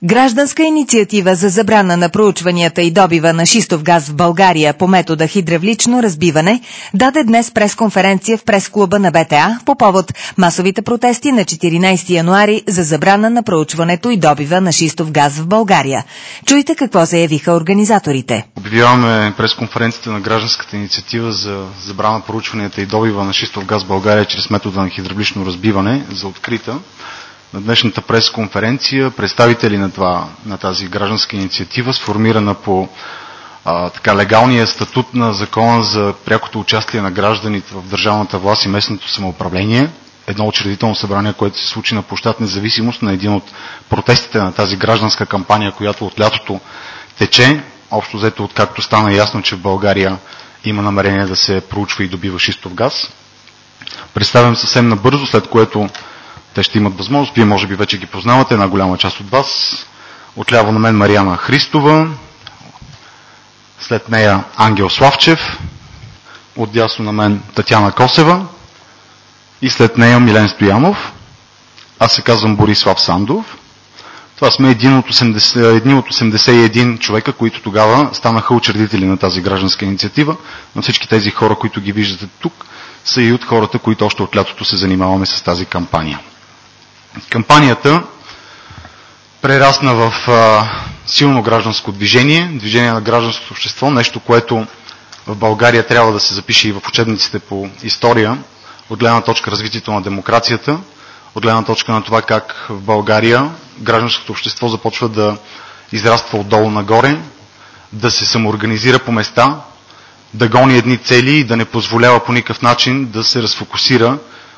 Гражданска инициатива за забрана на проучванията и добива на шистов газ в България по метода хидравлично разбиване даде днес пресконференция в прес-клуба на БТА по повод масовите протести на 14 януари за забрана на проучването и добива на шистов газ в България. Чуйте какво заявиха организаторите. Обявяваме пресконференцията на гражданската инициатива за забрана на проучванията и добива на шистов газ в България чрез метода на хидравлично разбиване за открита. На днешната пресконференция представители на тази гражданска инициатива, сформирана по легалния статут на Закона за прякото участие на гражданите в държавната власт и местното самоуправление, едно учредително събрание, което се случи на площад Независимост на един от протестите на тази гражданска кампания, която от лятото тече, общо взето откакто стана ясно, че в България има намерение да се проучва и добива шистов газ. Представям съвсем набързо, след което те ще имат възможност. Вие може би вече ги познавате, една голяма част от вас. Отляво на мен Мариана Христова, след нея Ангел Славчев, отдясно на мен Татяна Косева и след нея Милен Стоянов. Аз се казвам Борислав Сандов. Това сме едни от 81 човека, които тогава станаха учредители на тази гражданска инициатива. На всички тези хора, които ги виждате тук, са и от хората, които още от лятото се занимаваме с тази кампания. Кампанията прерасна в силно гражданско движение на гражданското общество, нещо, което в България трябва да се запише и в учебниците по история, от гледна точка развитието на демокрацията, от гледна точка на това как в България гражданското общество започва да израства отдолу нагоре, да се самоорганизира по места, да гони едни цели и да не позволява по никакъв начин да се разфокусира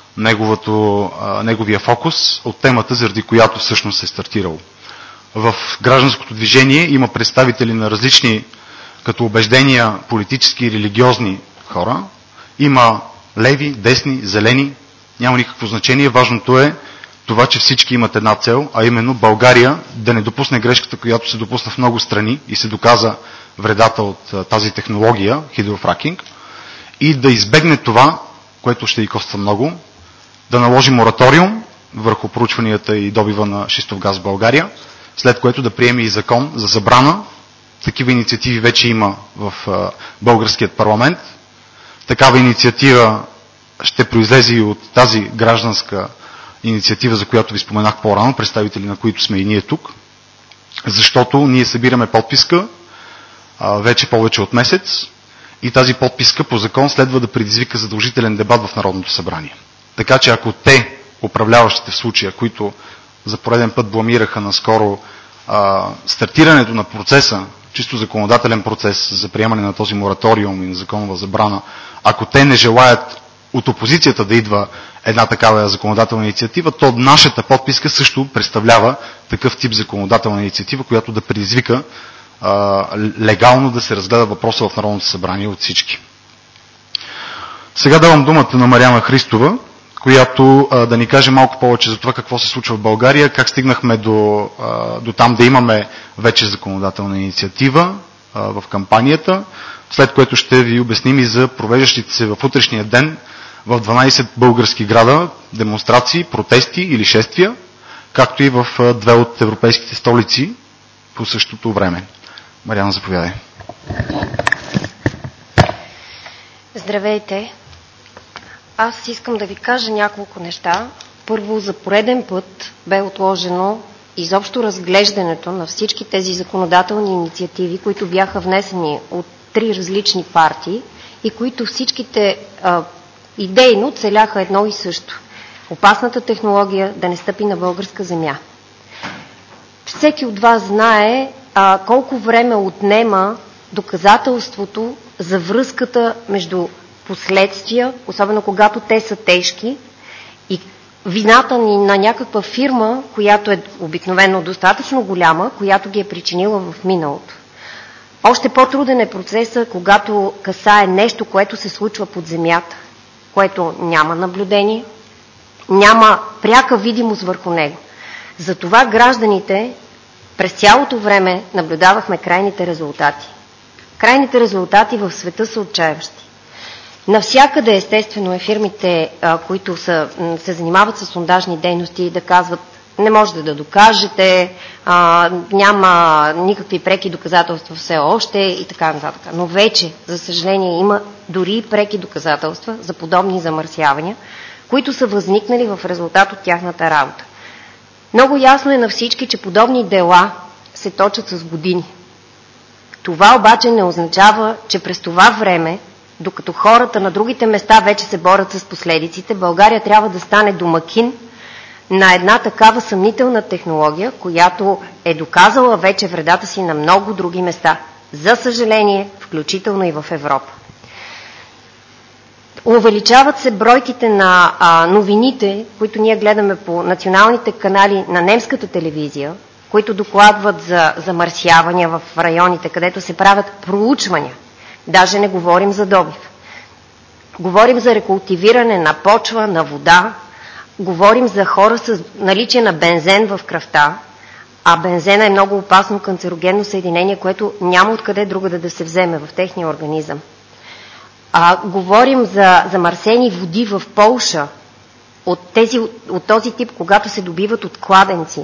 неговия фокус от темата, заради която всъщност е стартирал. В гражданското движение има представители на различни като убеждения политически и религиозни хора. Има леви, десни, зелени, няма никакво значение. Важното е това, че всички имат една цел, а именно България да не допусне грешката, която се допусна в много страни и се доказа вредата от тази технология, хидрофракинг, и да избегне това, което ще й коства много, да наложи мораториум върху проучванията и добива на шистов газ в България, след което да приеме и закон за забрана. Такива инициативи вече има в българският парламент. Такава инициатива ще произлезе и от тази гражданска инициатива, за която ви споменах по-рано, представители на които сме и ние тук, защото ние събираме подписка вече повече от месец и тази подписка по закон следва да предизвика задължителен дебат в Народното събрание. Така че ако те, управляващите в случая, които за пореден път бламираха наскоро стартирането на процеса, чисто законодателен процес за приемане на този мораториум и на законова забрана, ако те не желаят от опозицията да идва една такава законодателна инициатива, то нашата подписка също представлява такъв тип законодателна инициатива, която да предизвика легално да се разгледа въпроса в Народното събрание от всички. Сега давам думата на Мариана Христова, която да ни каже малко повече за това какво се случва в България, как стигнахме до там да имаме вече законодателна инициатива в кампанията, след което ще ви обясним и за провеждащите се в утрешния ден в 12 български града демонстрации, протести или шествия, както и в 2 от европейските столици по същото време. Мариана, заповядай. Здравейте! Аз искам да ви кажа няколко неща. Първо, за пореден път бе отложено изобщо разглеждането на всички тези законодателни инициативи, които бяха внесени от 3 различни партии и които всичките идейно целяха едно и също. Опасната технология да не стъпи на българска земя. Всеки от вас знае колко време отнема доказателството за връзката между последствия, особено когато те са тежки, и вината ни на някаква фирма, която е обикновено достатъчно голяма, която ги е причинила в миналото. Още по-труден е процесът, когато касае нещо, което се случва под земята, което няма наблюдение, няма пряка видимост върху него. Затова гражданите през цялото време наблюдавахме крайните резултати. Крайните резултати в света са отчаяващи. Навсякъде, естествено, фирмите, които се занимават с сондажни дейности, да казват: не можете да докажете, няма никакви преки доказателства все още и така нататък. Но вече, за съжаление, има дори преки доказателства за подобни замърсявания, които са възникнали в резултат от тяхната работа. Много ясно е на всички, че подобни дела се точат с години. Това обаче не означава, че през това време, докато хората на другите места вече се борят с последиците, България трябва да стане домакин на една такава съмнителна технология, която е доказала вече вредата си на много други места. За съжаление, включително и в Европа. Увеличават се бройките на новините, които ние гледаме по националните канали на немската телевизия, които докладват за замърсявания в районите, където се правят проучвания. Даже не говорим за добив. Говорим за рекултивиране на почва, на вода, говорим за хора с наличие на бензен в кръвта, а бензена е много опасно канцерогенно съединение, което няма откъде другаде да се вземе в техния организъм. Говорим за замърсени води в Полша, от този тип, когато се добиват от кладенци,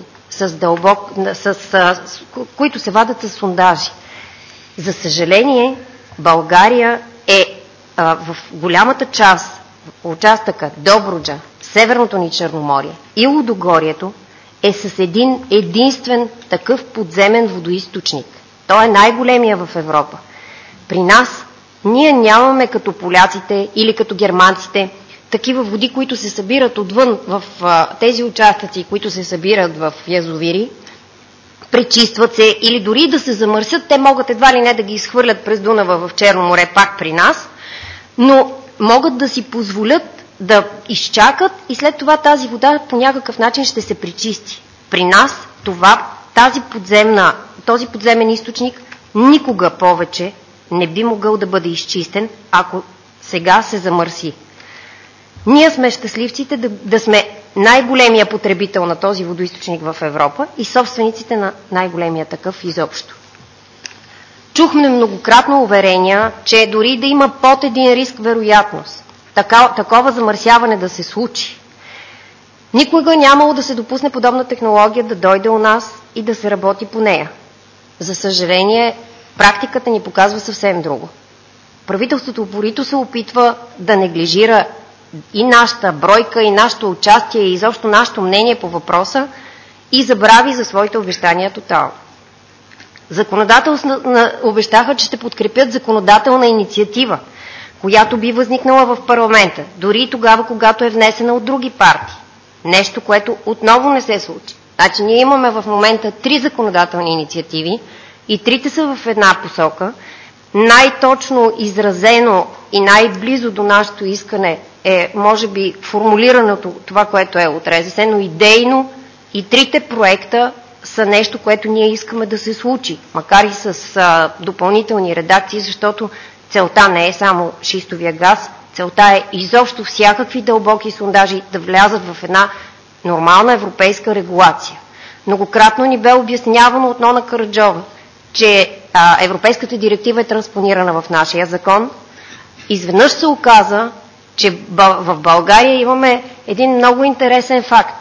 които се вадят с сондажи. За съжаление, България е в голямата част, участъка Добруджа, Северното ни Черноморие и Лудогорието е с един единствен такъв подземен водоизточник. Той е най-големия в Европа. При нас ние нямаме като поляците или като германците такива води, които се събират отвън в тези участъци, които се събират в язовири, пречистват се или дори да се замърсят, те могат едва ли не да ги изхвърлят през Дунава в Черно море, пак при нас, но могат да си позволят да изчакат и след това тази вода по някакъв начин ще се пречисти. При нас този подземен източник никога повече не би могъл да бъде изчистен, ако сега се замърси. Ние сме щастливците да сме най-големия потребител на този водоизточник в Европа и собствениците на най-големия такъв изобщо. Чухме многократно уверения, че дори да има под един риск вероятност такова замърсяване да се случи, никога нямало да се допусне подобна технология да дойде у нас и да се работи по нея. За съжаление, практиката ни показва съвсем друго. Правителството упорито се опитва да неглижира и нашата бройка, и нашето участие, и изобщо нашето мнение по въпроса и забрави за своите обещания тотално. Обещаха, че ще подкрепят законодателна инициатива, която би възникнала в парламента, дори и тогава, когато е внесена от други партии. Нещо, което отново не се случи. Значи ние имаме в момента 3 законодателни инициативи и трите са в една посока. Най-точно изразено и най-близо до нашето искане е, може би, формулираното това, което е от РЗС, но идейно и трите проекта са нещо, което ние искаме да се случи, макар и с допълнителни редакции, защото целта не е само шистовия газ, целта е изобщо всякакви дълбоки сондажи да влязат в една нормална европейска регулация. Многократно ни бе обяснявано от Нона Караджова, че европейската директива е транспонирана в нашия закон. Изведнъж се оказа, че в България имаме един много интересен факт.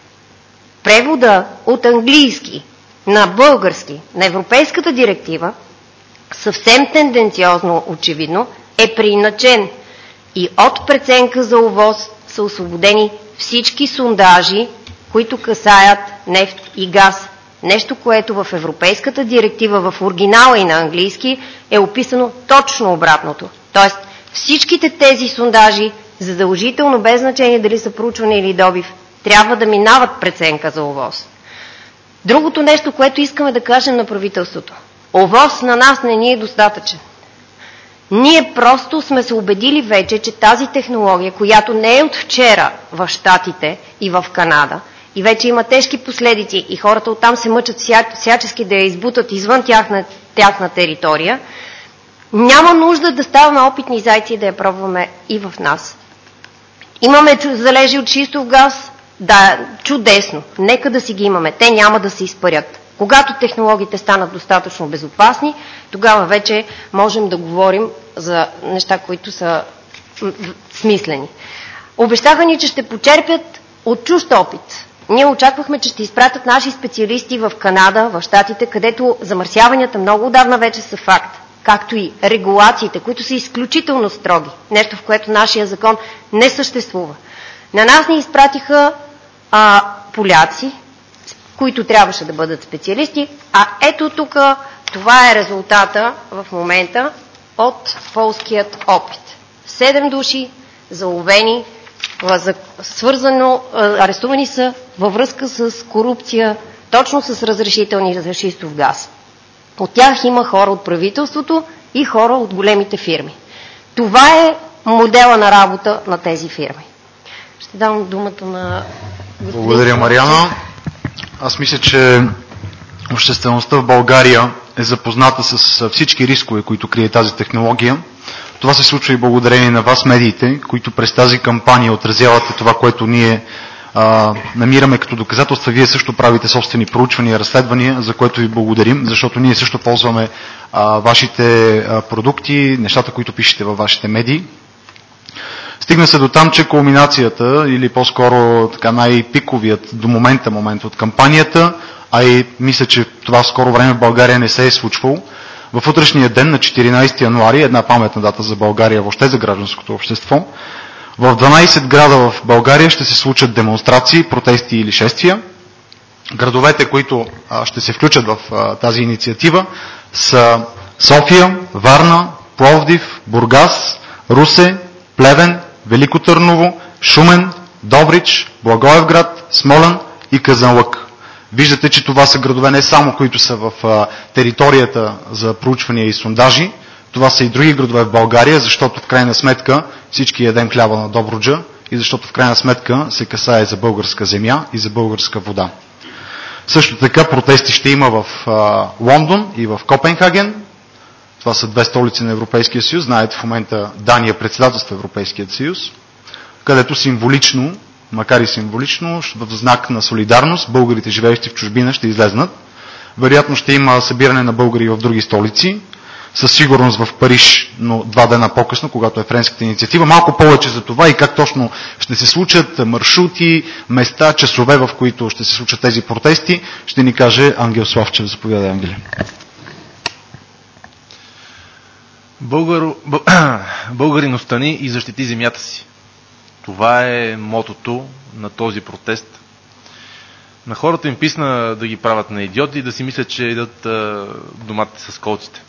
Превода от английски на български на европейската директива съвсем тенденциозно, очевидно, е преиначен и от преценка за ОВОС са освободени всички сондажи, които касаят нефт и газ. Нещо, което в европейската директива в оригинала и на английски е описано точно обратното. Тоест всичките тези сондажи, задължително без значение дали са проучване или добив, трябва да минават преценка за ОВОС. Другото нещо, което искаме да кажем на правителството. ОВОС на нас не ни е достатъчен. Ние просто сме се убедили вече, че тази технология, която не е от вчера в Щатите и в Канада, и вече има тежки последици и хората оттам се мъчат всячески да я избутат извън тяхна територия, няма нужда да ставаме опитни зайци и да я пробваме и в нас. Имаме залежи от шистов газ? Да, чудесно. Нека да си ги имаме. Те няма да се изпарят. Когато технологиите станат достатъчно безопасни, тогава вече можем да говорим за неща, които са смислени. Обещаха ни, че ще почерпят от чужд опит. Ние очаквахме, че ще изпратят наши специалисти в Канада, в Щатите, където замърсяванията много отдавна вече са факт, както и регулациите, които са изключително строги, нещо в което нашия закон не съществува. На нас ни изпратиха поляци, които трябваше да бъдат специалисти, а ето тук това е резултата в момента от полският опит. 7 души заловени, арестувани са във връзка с корупция, точно с разрешителни за шистов газ. От тях има хора от правителството и хора от големите фирми. Това е модела на работа на тези фирми. Ще дам думата на господин... Благодаря, Мариана. Аз мисля, че обществеността в България е запозната с всички рискове, които крие тази технология. Това се случва и благодарение на вас, медиите, които през тази кампания отразявате това, което ние намираме като доказателства. Вие също правите собствени проучвания и разследвания, за което ви благодарим, защото ние също ползваме вашите продукти, нещата, които пишете във вашите медии. Стигна се до там, че кулминацията, или по-скоро така най-пиковият до момент от кампанията, а и мисля, че това в скоро време в България не се е случвало. В утрешния ден на 14 януари, една паметна дата за България, въобще за гражданското общество, в 12 града в България ще се случат демонстрации, протести или шествия. Градовете, които ще се включат в тази инициатива, са София, Варна, Пловдив, Бургас, Русе, Плевен, Велико Търново, Шумен, Добрич, Благоевград, Смолян и Казанлък. Виждате, че това са градове не само, които са в територията за проучвания и сондажи, това са и други градове в България, защото в крайна сметка всички ядем хляба на Добруджа и защото в крайна сметка се касае за българска земя и за българска вода. Също така протести ще има в Лондон и в Копенхаген. Това са две столици на Европейския съюз. Знаете, в момента Дания председателства Европейския съюз, където символично, макар и символично, в знак на солидарност, българите, живеещи в чужбина, ще излезнат. Вероятно ще има събиране на българи в други столици, със сигурност в Париж, но 2 дена по-късно, когато е френската инициатива. Малко повече за това и как точно ще се случат маршрути, места, часове, в които ще се случат тези протести, ще ни каже Ангел Славчев. Заповядай, Ангеле. Българин остани и защити земята си. Това е мотото на този протест. На хората им писна да ги правят на идиоти и да си мислят, че идат доматите с колците.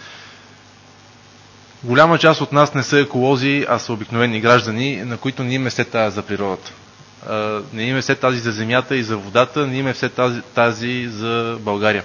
Голяма част от нас не са еколози, а са обикновени граждани, на които не им е все тази за природата. Не им е все тази за земята и за водата, не им е все тази за България.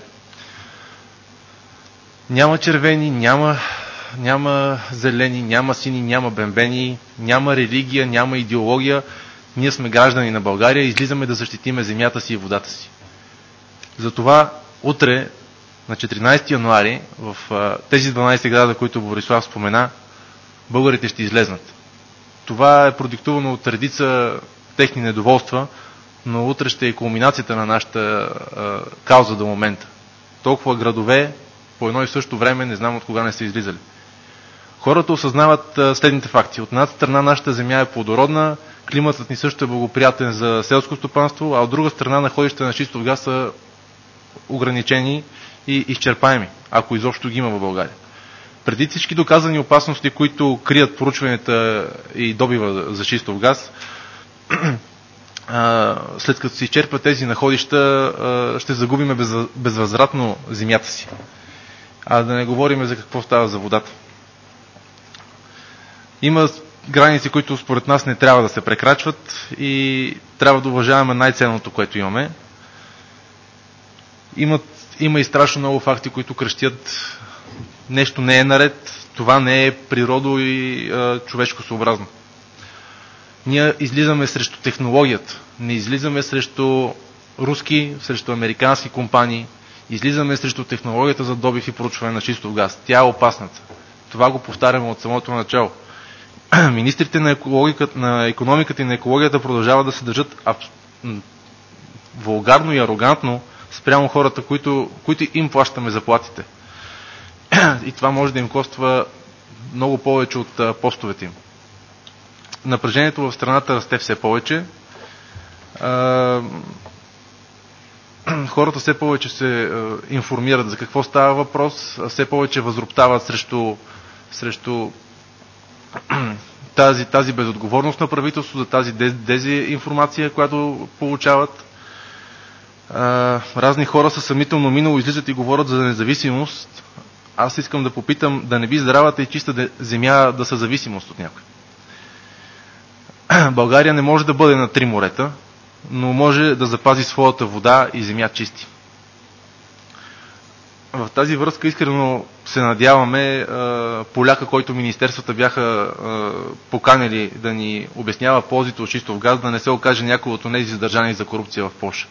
Няма червени, няма зелени, няма сини, няма бембени, няма религия, няма идеология. Ние сме граждани на България и излизаме да защитиме земята си и водата си. Затова утре, на 14 януари, в тези 12 града, които Борислав спомена, българите ще излезнат. Това е продиктувано от редица техни недоволства, но утре ще е кулминацията на нашата кауза до момента. Толкова градове по едно и също време, не знам от кога не са излизали. Хората осъзнават следните факти. От една страна нашата земя е плодородна, климатът ни също е благоприятен за селско стопанство, а от друга страна находищата на шистов газ са ограничени и изчерпаеми, ако изобщо ги има в България. Преди всички доказани опасности, които крият проучванията и добива за шистов газ, след като се изчерпят тези находища, ще загубиме безвъзвратно земята си. А да не говорим за какво става за водата. Има граници, които според нас не трябва да се прекрачват и трябва да уважаваме най-ценното, което имаме. Има и страшно много факти, които крещят нещо не е наред, това не е природо и човешко съобразно. Ние излизаме срещу технологията, не излизаме срещу руски, срещу американски компании, излизаме срещу технологията за добив и проучване на шистов газ. Тя е опасната. Това го повтаряме от самото начало. Министрите на икономиката и на екологията продължават да се държат вулгарно и арогантно спрямо хората, които им плащаме заплатите. И това може да им коства много повече от постовете им. Напрежението в страната расте все повече. хората все повече се информират за какво става въпрос, все повече възроптават срещу тази безотговорност на правителството, за тази дезинформация, която получават. Разни хора със съмнително минало излизат и говорят за независимост. Аз искам да попитам, да не би здравата и чиста земя да са зависимост от някой. България не може да бъде на 3 морета, но може да запази своята вода и земя чисти. В тази връзка искрено се надяваме поляка, който министерствата бяха поканили да ни обяснява ползите от шистов газ, да не се окаже някой от тези задържани за корупция в Полша.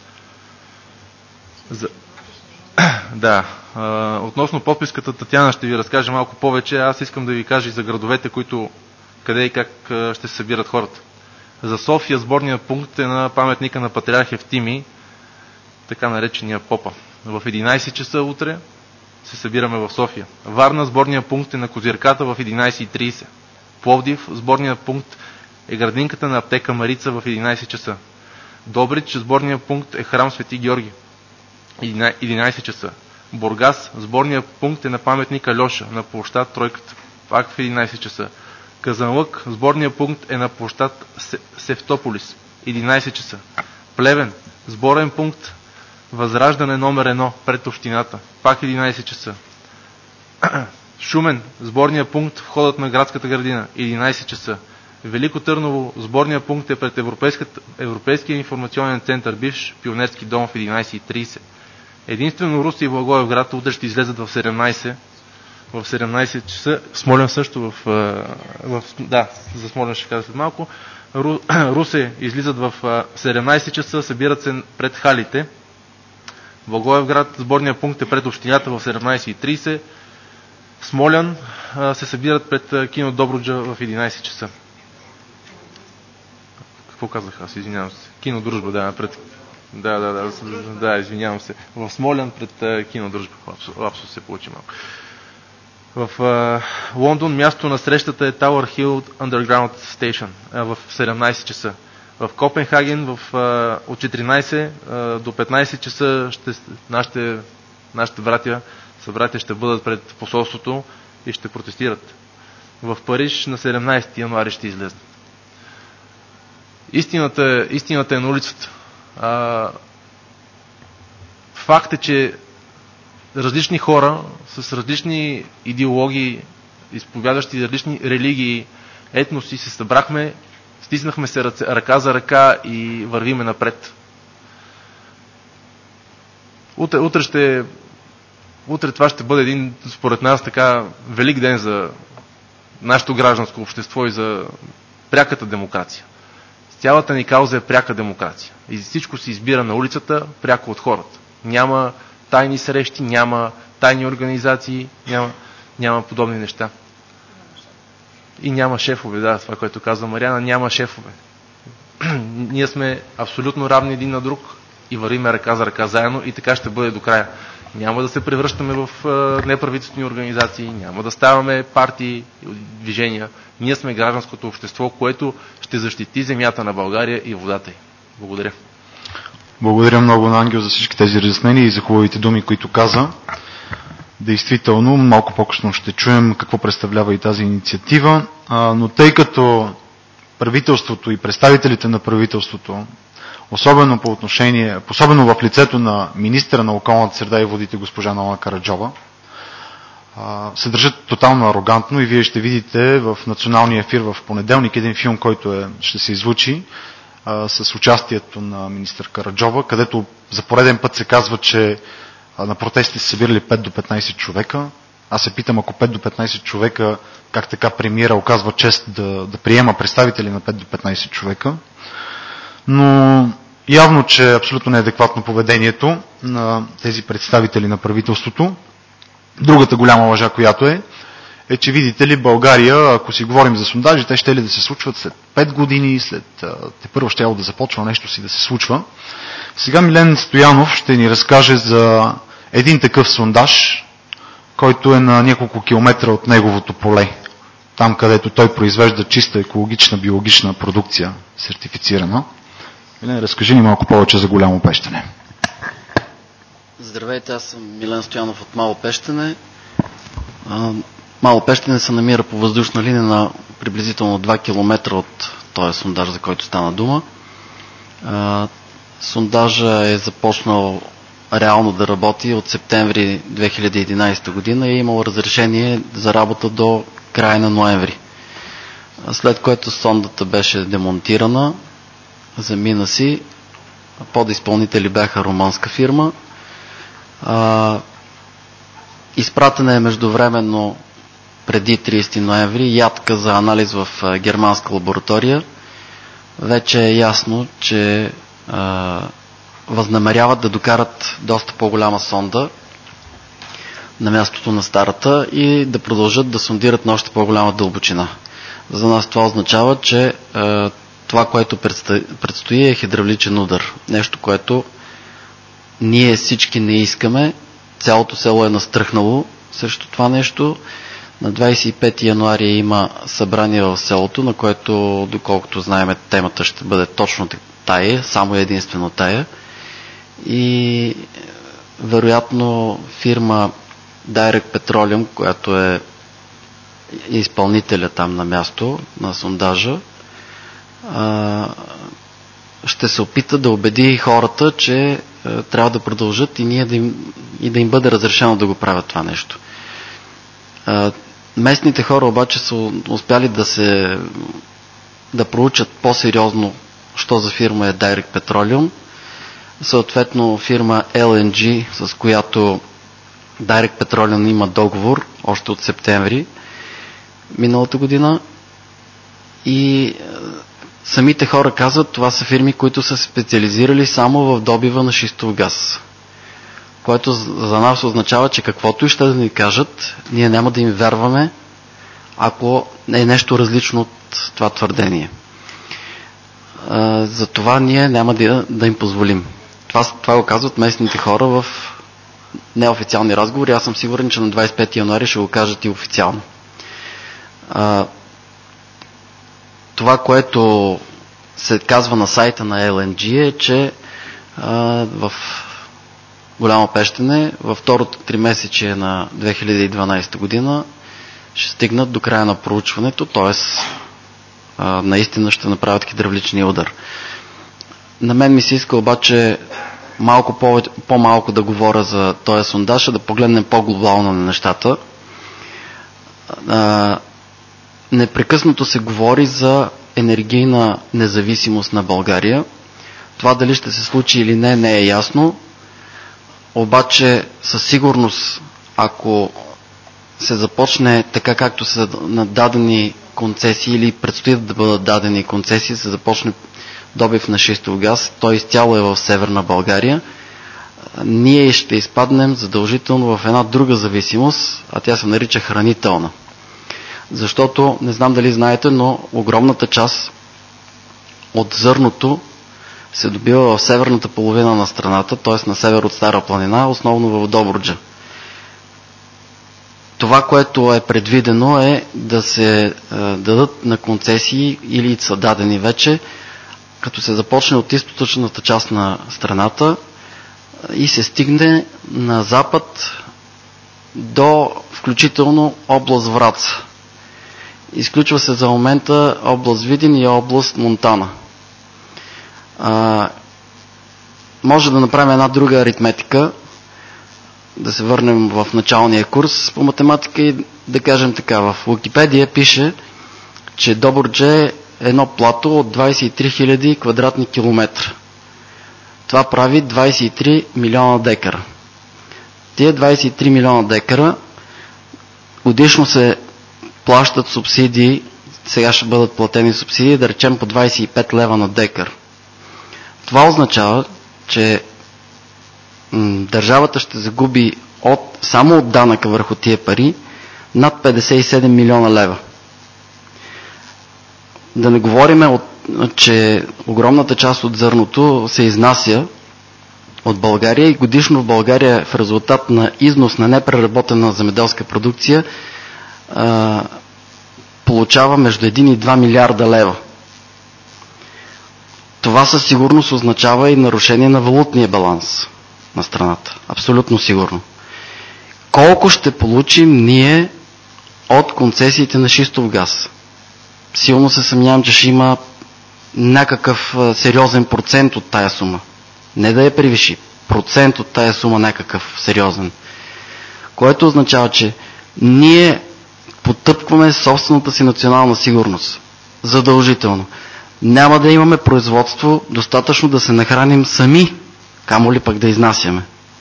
Да. Относно подписката, Татяна ще ви разкаже малко повече. Аз искам да ви кажа и за градовете, къде и как ще се събират хората. За София сборният пункт е на паметника на патриарх Евтимий, така наречения Попа. В 11 часа утре се събираме в София. Варна сборният пункт е на Козирката в 11:30. Пловдив сборният пункт е градинката на аптека Марица в 11 часа. Добрич сборният пункт е храм Свети Георги. 11 часа. Бургас сборният пункт е на паметника Льоша на площад Тройката, пак в 11 часа. Казанлък сборният пункт е на площад Севтополис, 11 часа. Плевен сборен пункт Възраждане номер 1 пред общината, пак 11 часа. Шумен сборният пункт входът на градската градина, 11 часа. Велико Търново сборният пункт е пред Европейския информационен център, бивш пионерски дом, в 11:30. Единствено Русе и Благоевград утре ще излезат в 17 часа. Смолян също за Смолян ще кажа след малко. Русе излизат в 17 часа, събират се пред халите. Благоевград сборният пункт е пред общината в 17:30. Смолян се събират пред кино Добруджа в 11 часа. Какво казах аз? Извинявам се. Кино Дружба, да, пред... Да, извинявам се. В Смолян пред кино Дружба. Лапсус се получи малко. В Лондон място на срещата е Tower Hill Underground Station в 17 часа. В Копенхаген от 14 до 15 часа нашите братя ще бъдат пред посолството и ще протестират. В Париж на 17 януари ще излезнат. Истината е на улицата. Факт е, че различни хора с различни идеологии, изповядащи различни религии, етноси, се събрахме, стиснахме се ръка за ръка и вървиме напред. Утре това ще бъде един, според нас, така велик ден за нашето гражданско общество и за пряката демокрация. Цялата ни кауза е пряка демокрация. И всичко се избира на улицата, пряко от хората. Няма тайни срещи, няма тайни организации, няма подобни неща. И няма шефове, да, това, което казва Мариана, няма шефове. Ние сме абсолютно равни един на друг и вървиме ръка за ръка заедно и така ще бъде до края. Няма да се превръщаме в неправителствени организации, няма да ставаме партии, движения. Ние сме гражданското общество, което ще защити земята на България и водата й. Благодаря. Благодаря много на Ангел за всички тези разяснения и за хубавите думи, които каза. Действително, малко по-късно ще чуем какво представлява и тази инициатива, но тъй като правителството и представителите на правителството, особено в лицето на министъра на околната среда и водите госпожа Нона Караджова, се държат тотално арогантно и вие ще видите в националния ефир в понеделник един филм, който ще се излучи с участието на министър Караджова, където за пореден път се казва, че на протести се събирали 5 до 15 човека. Аз се питам, ако 5 до 15 човека, как така премиера оказва чест да приема представители на 5 до 15 човека. Но явно, че е абсолютно неадекватно поведението на тези представители на правителството. Другата голяма лъжа, която е, че видите ли България, ако си говорим за сондажи, те ще ли да се случват след 5 години, те първо ще да започва нещо си да се случва. Сега Милен Стоянов ще ни разкаже за един такъв сондаж, който е на няколко километра от неговото поле. Там, където той произвежда чиста екологична биологична продукция, сертифицирана. Милен, разкажи ни малко повече за Голямо Пещене. Здравейте, аз съм Милен Стоянов от Мало Пещене. Мало Пещене се намира по въздушна линия на приблизително 2 км от този сондаж, за който стана дума. Сондажа е започнал реално да работи от септември 2011 година и е имал разрешение за работа до края на ноември. След което сондата беше демонтирана, замина си. Подизпълнители бяха румънска фирма. Изпратена е междувременно преди 30 ноември ядка за анализ в германска лаборатория. Вече е ясно, че възнамеряват да докарат доста по-голяма сонда на мястото на старата и да продължат да сондират на още по-голяма дълбочина. За нас това означава, че това, което предстои, е хидравличен удар. Нещо, което ние всички не искаме. Цялото село е настръхнало срещу това нещо. На 25 януари има събрание в селото, на което, доколкото знаем, темата ще бъде точно тая, само единствено тая. И вероятно фирма Direct Petroleum, която е изпълнителя там на място, на сондажа, ще се опита да убеди хората, че трябва да продължат и ние да им бъде разрешено да го правят това нещо. Местните хора обаче са успяли да проучат по-сериозно що за фирма е Direct Petroleum. Съответно фирма LNG, с която Direct Petroleum има договор още от септември миналата година. И самите хора казват, това са фирми, които са специализирали само в добива на шистов газ. Което за нас означава, че каквото и ще да ни кажат, ние няма да им вярваме, ако е нещо различно от това твърдение. За това ние няма да им позволим. Това го казват местните хора в неофициални разговори. Аз съм сигурен, че на 25 януари ще го кажат и официално. Това, което се казва на сайта на LNG е, че в Голямо Пещене във второто тримесечие на 2012 година ще стигнат до края на проучването, т.е. наистина ще направят хидравличния удар. На мен ми се иска обаче по-малко да говоря за този сондаж, да погледнем по-глобално на нещата. Непрекъснато се говори за енергийна независимост на България. Това дали ще се случи или не е ясно. Обаче със сигурност, ако се започне така, както са нададени концесии или предстоят да бъдат дадени концесии, се започне добив на шистов газ, той изцяло е в Северна България, ние ще изпаднем задължително в една друга зависимост, а тя се нарича хранителна. Защото, не знам дали знаете, но огромната част от зърното се добива в северната половина на страната, т.е. на север от Стара планина, основно в Добруджа. Това, което е предвидено, е да се дадат на концесии или са дадени вече, като се започне от източната част на страната и се стигне на запад до включително област Враца. Изключва се за момента област Видин и област Монтана. Може да направим една друга аритметика, да се върнем в началния курс по математика и да кажем така. В Уикипедия пише, че Добруджа е едно плато от 23 000 квадратни километра. Това прави 23 милиона декара. Тия 23 милиона декара годишно се плащат субсидии, сега ще бъдат платени субсидии, да речем по 25 лева на декар. Това означава, че държавата ще загуби само от данъка върху тия пари над 57 милиона лева. Да не говорим, че огромната част от зърното се изнася от България и годишно в България в резултат на износ на непреработена земеделска продукция получава между 1 и 2 милиарда лева. Това със сигурност означава и нарушение на валутния баланс. на страната. Абсолютно сигурно. Колко ще получим ние от концесиите на шистов газ? Силно се съмнявам, че ще има някакъв сериозен процент от тая сума. Не да я превиши. Процент от тая сума някакъв сериозен. Което означава, че ние потъпкваме собствената си национална сигурност. Задължително. Няма да имаме производство достатъчно да се нахраним сами, камо ли пък да изнасяме.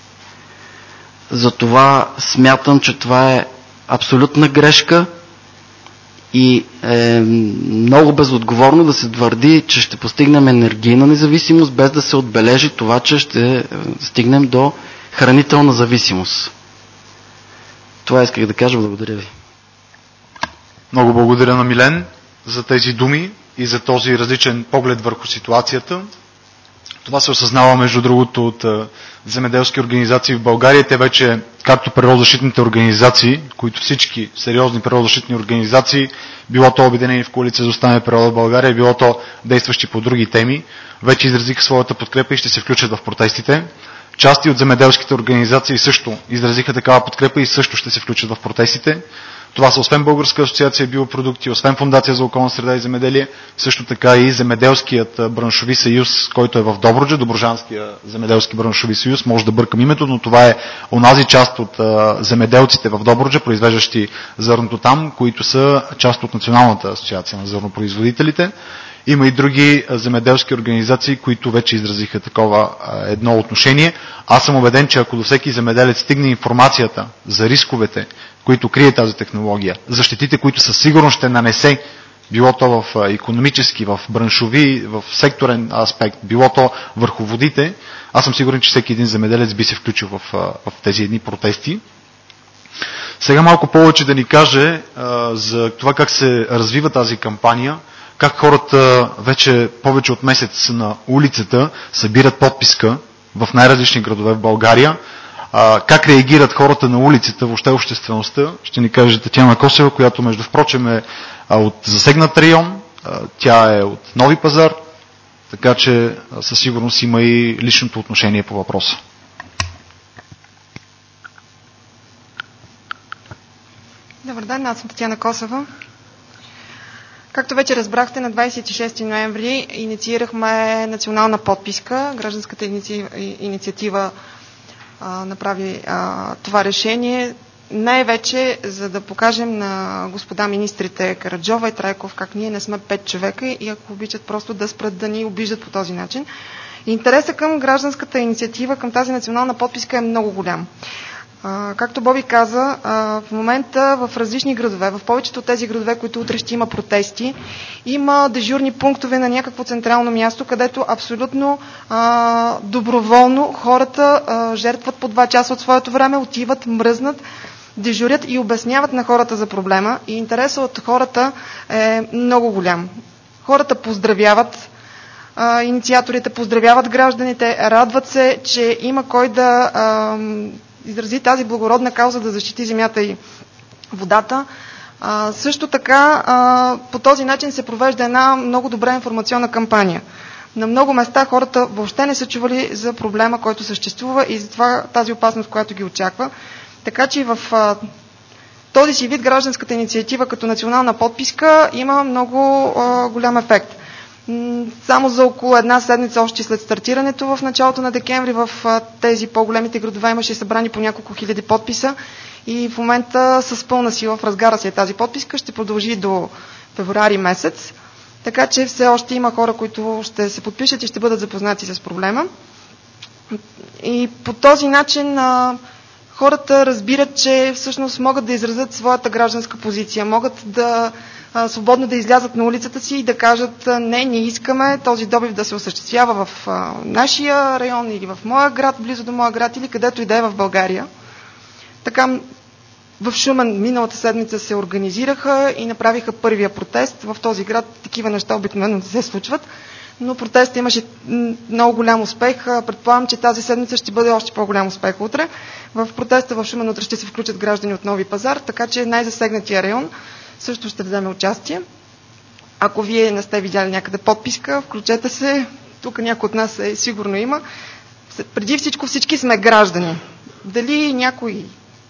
Затова смятам, че това е абсолютна грешка и е много безотговорно да се твърди, че ще постигнем енергийна независимост, без да се отбележи това, че ще стигнем до хранителна зависимост. Това исках да кажа. Благодаря ви. Много благодаря на Милен за тези думи и за този различен поглед върху ситуацията. Това се осъзнава, между другото, от земеделски организации в България. Те вече, както природозащитните организации, които всички сериозни природозащитни организации, било то обединени в коалиция за оставане природа в България, било то действащи по други теми, вече изразиха своята подкрепа и ще се включат в протестите. Части от земеделските организации също изразиха такава подкрепа и също ще се включат в протестите. Това са освен Българска асоциация биопродукти, освен Фондация за околна среда и земеделие, също така и земеделският браншови съюз, който е в Добруджа, Добруджанския земеделски браншови съюз, може да бъркам името, но това е онази част от земеделците в Добруджа, произвеждащи зърното там, които са част от Националната асоциация на зърнопроизводителите. Има и други земеделски организации, които вече изразиха такова едно отношение. Аз съм убеден, че ако до всеки земеделец стигне информацията за рисковете, които крие тази технология, за щетите, които със сигурност ще нанесе, било то в икономически, в браншови, в секторен аспект, било то върху водите, аз съм сигурен, че всеки един земеделец би се включил в тези едни протести. Сега малко повече да ни каже за това как се развива тази кампания, как хората вече повече от месец на улицата събират подписка в най-различни градове в България, как реагират хората на улицата, въобще обществеността. Ще ни каже Татяна Косева, която между впрочем е от засегнат район, тя е от Нови пазар, така че със сигурност има и личното отношение по въпроса. Добър ден, аз съм Татяна Косева. Както вече разбрахте, на 26 ноември инициирахме национална подписка. Гражданската инициатива направи това решение, най-вече за да покажем на господа министрите Караджова и Трайков как ние не сме 5 човека и ако обичат просто да спрат да ни обиждат по този начин. Интересът към гражданската инициатива, към тази национална подписка е много голям. Както Боби каза, в момента в различни градове, в повечето от тези градове, които утре ще има протести, има дежурни пунктове на някакво централно място, където абсолютно доброволно хората жертват по 2 часа от своето време, отиват, мръзнат, дежурят и обясняват на хората за проблема. И интересът от хората е много голям. Хората поздравяват инициаторите, поздравяват гражданите, радват се, че има кой да изрази тази благородна кауза да защити земята и водата. Също така по този начин се провежда една много добра информационна кампания. На много места хората въобще не са чували за проблема, който съществува и за това тази опасност, която ги очаква. Така че в този си вид гражданската инициатива като национална подписка има много голям ефект. Само за около една седмица още след стартирането в началото на декември в тези по-големите градове имаше събрани по няколко хиляди подписа и в момента с пълна сила в разгара си е тази подписка. Ще продължи до февруари месец. Така че все още има хора, които ще се подпишат и ще бъдат запознати с проблема. И по този начин хората разбират, че всъщност могат да изразят своята гражданска позиция, могат да свободно да излязат на улицата си и да кажат: не, ние искаме този добив да се осъществява в нашия район или в моя град, близо до моя град или където и да е в България. Така в Шумен миналата седмица се организираха и направиха първия протест. В този град такива неща обикновено не се случват, но протестът имаше много голям успех. Предполагам, че тази седмица ще бъде още по-голям успех утре. В протеста в Шумен утре ще се включат граждани от Нови пазар, така че най-засегнатия район също ще вземе участие. Ако вие не сте видяли някъде подписка, включете се. Тук някой от нас сигурно има. преди всичко всички сме граждани. Дали някой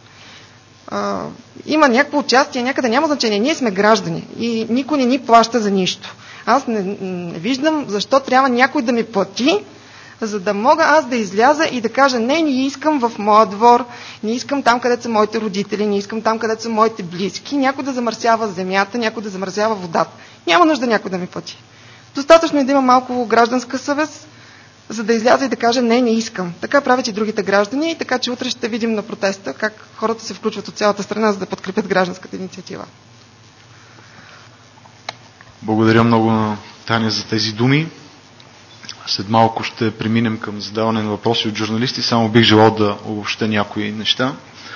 има някакво участие някъде, няма значение. Ние сме граждани и никой не ни плаща за нищо. Аз не виждам защо трябва някой да ми плати, за да мога аз да изляза и да кажа: не искам в моя двор, не искам там, където са моите родители, не искам там, където са моите близки, някой да замърсява земята, някой да замърсява водата. Няма нужда някой да ми плати. Достатъчно е да има малко гражданска съвест, за да изляза и да кажа: не искам. Така правят и другите граждани, и така че утре ще видим на протеста как хората се включват от цялата страна, за да подкрепят гражданската инициатива. Благодаря много на Таня за тези думи. След малко ще преминем към задаване на въпроси от журналисти. Само бих желал да обобщя някои неща.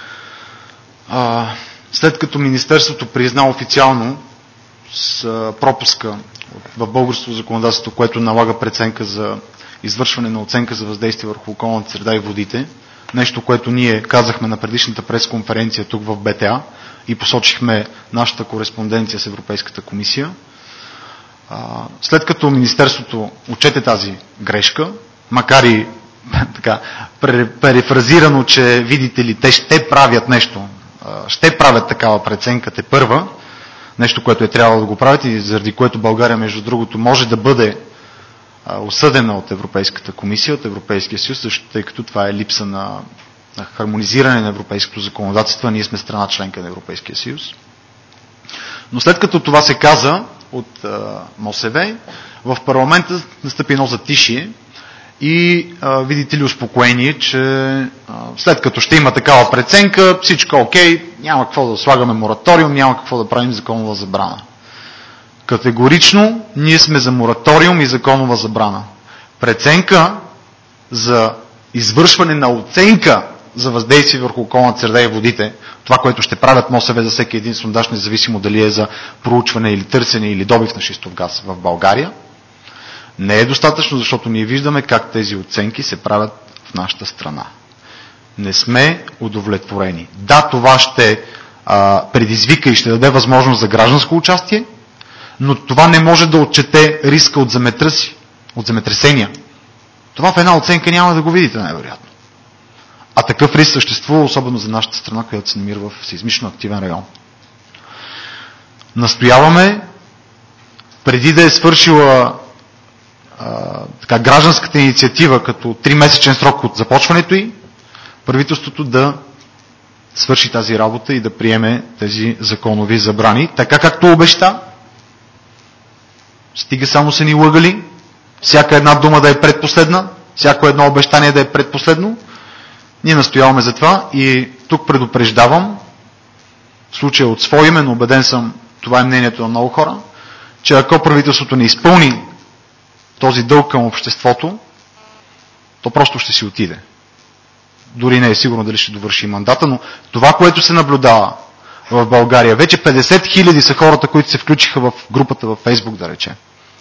След като Министерството призна официално с пропуска в българското законодателство, което налага преценка за извършване на оценка за въздействие върху околната среда и водите, нещо, което ние казахме на предишната пресконференция тук в БТА и посочихме нашата кореспонденция с Европейската комисия. След като Министерството отчете тази грешка, макар и така перифразирано, че видите ли, те ще правят нещо, ще правят такава преценка тепърва, нещо, което е трябвало да го правят и заради което България, между другото, може да бъде осъдена от Европейската комисия, от Европейския съюз, защото тъй като това е липса на хармонизиране на европейското законодателство, ние сме страна членка на Европейския съюз. Но след като това се каза от МОСВ, в парламента настъпи едно затишие и видите ли успокоение, че след като ще има такава преценка, всичко окей, няма какво да слагаме мораториум, няма какво да правим законова забрана. Категорично ние сме за мораториум и законова забрана. Преценка за извършване на оценка за въздействие върху околната среда и водите, това, което ще правят МОСВ за всеки един сондаж, независимо дали е за проучване или търсене или добив на шистов газ в България, не е достатъчно, защото ние виждаме как тези оценки се правят в нашата страна. Не сме удовлетворени. Да, това ще предизвика и ще даде възможност за гражданско участие, но това не може да отчете риска от земетресения. Това в една оценка няма да го видите най-вероятно. А такъв риск съществува, особено за нашата страна, която се намира в сеизмично активен район. Настояваме, преди да е свършила гражданската инициатива като 3-месечен срок от започването й, правителството да свърши тази работа и да приеме тези законови забрани, така както обеща. Стига само са ни лъгали, всяка една дума да е предпоследна, всяко едно обещание да е предпоследно. Ние настояваме за това и тук предупреждавам, в случая от свое име, но убеден съм, това е мнението на много хора, че ако правителството не изпълни този дълг към обществото, то просто ще си отиде. Дори не е сигурно дали ще довърши мандата, но това, което се наблюдава в България, вече 50 000 са хората, които се включиха в групата във Фейсбук, да речем.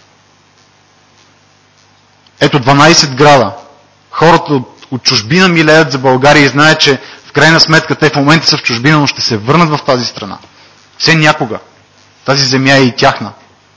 Ето 12 града. Хората от чужбина милеят за България и знаят, че в крайна сметка те в момента са в чужбина, но ще се върнат в тази страна. Все някога. Тази земя е и тяхна.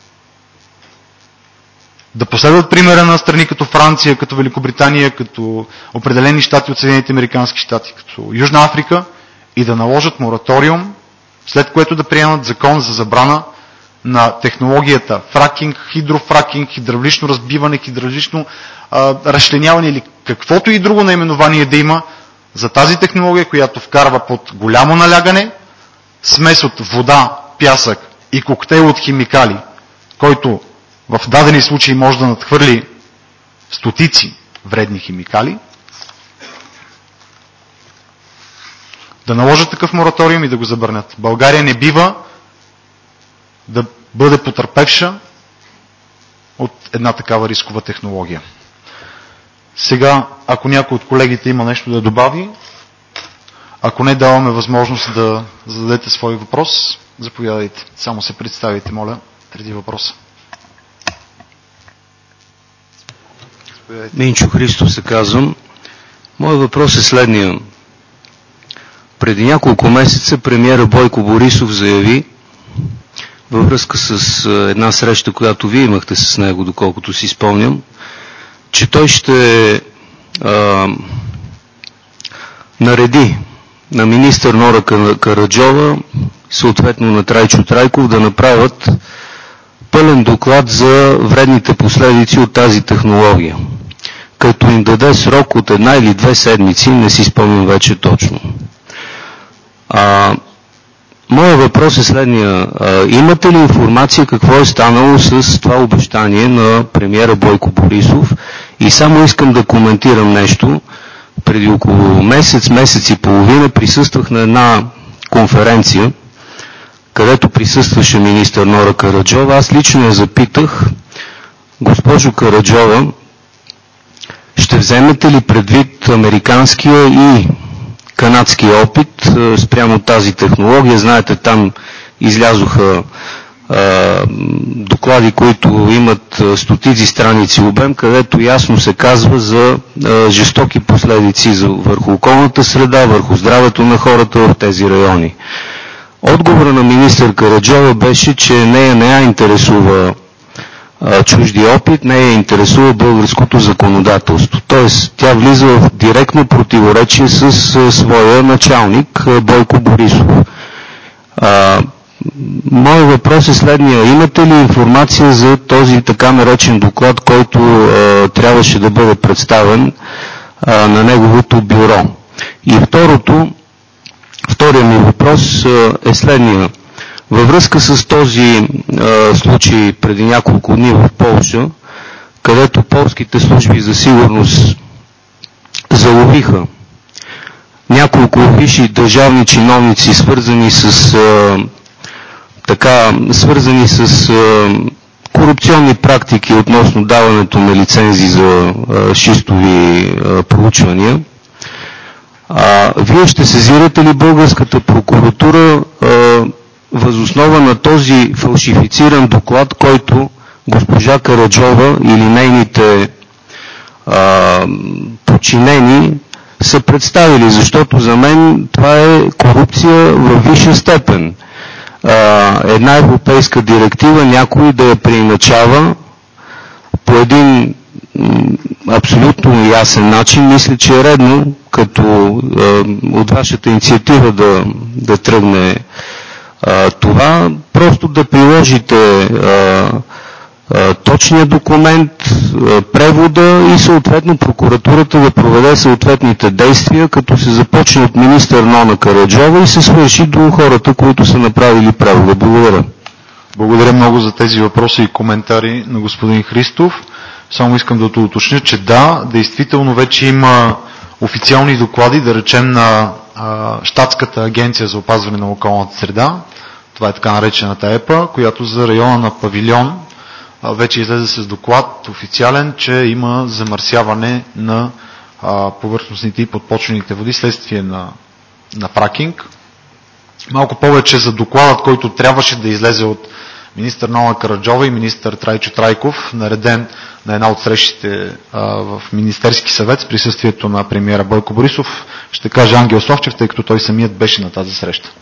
Да последват примера на страни като Франция, като Великобритания, като определени щати от Съединените американски щати, като Южна Африка и да наложат мораториум, след което да приемат закон за забрана на технологията фракинг, хидрофракинг, хидравлично разбиване, хидравлично разчленяване или каквото и друго наименование да има за тази технология, която вкарва под голямо налягане смес от вода, пясък и коктейл от химикали, който в дадени случаи може да надхвърли стотици вредни химикали, да наложат такъв мораториум и да го забранят. България не бива да бъде потърпевша от една такава рискова технология. Сега, ако някой от колегите има нещо да добави, ако не, даваме възможност да зададете свой въпрос. Заповядайте. Само се представите, моля, преди въпроса. Минчо Христов се казвам. Моят въпрос е следния. Преди няколко месеца премиера Бойко Борисов заяви във връзка с една среща, която вие имахте с него, доколкото си спомням, че той ще нареди на министър Нора Караджова, съответно на Трайчо Трайков, да направят пълен доклад за вредните последици от тази технология, като им даде срок от 1 или 2 седмици, не си спомням вече точно. Моя въпрос е следния. Имате ли информация какво е станало с това обещание на премиера Бойко Борисов? И само искам да коментирам нещо. Преди около месец и половина присъствах на една конференция, където присъстваше министър Нора Караджова. Аз лично я запитах: госпожо Караджова, ще вземете ли предвид американския и канадския опит спрямо тази технология? Знаете, там излязоха доклади, които имат стотици страници обем, където ясно се казва за жестоки последици върху околната среда, върху здравето на хората в тези райони. Отговора на министър Караджова беше, че нея не я интересува чужди опит, не я интересува българското законодателство. Тоест, тя влиза в директно противоречие с своя началник Бойко Борисов. Моят въпрос е следния. Имате ли информация за този така наречен доклад, който трябваше да бъде представен на неговото бюро? И втория ми въпрос е следния. Във връзка с този случай преди няколко дни в Полша, където полските служби за сигурност заловиха няколко висши държавни чиновници, свързани с корупционни практики относно даването на лицензи за шистови проучвания, вие ще сезирате ли българската прокуратура въз основа на този фалшифициран доклад, който госпожа Караджова или нейните подчинени са представили? Защото за мен това е корупция във висша степен. Една европейска директива някой да я преиначава по един абсолютно ясен начин. Мисля, че е редно, като от вашата инициатива да тръгне това, просто да приложите точния документ, превода и съответно прокуратурата да проведе съответните действия, като се започне от министър Нона Караджова и се свърши до хората, които са направили превода. Благодаря. Благодаря много за тези въпроси и коментари на господин Христов. Само искам да уточня, че да, действително вече има официални доклади, да речем на Щатската агенция за опазване на околната среда, това е така наречената ЕПА, която за района на Павилион вече излезе с доклад официален, че има замърсяване на повърхностните и подпочвените води следствие на фракинг. Малко повече за докладът, който трябваше да излезе от министър Нона Караджова и министър Трайчо Трайков, нареден на една от срещите в Министерски съвет с присъствието на премиера Бойко Борисов, ще каже Ангел Славчев, тъй като той самият беше на тази среща.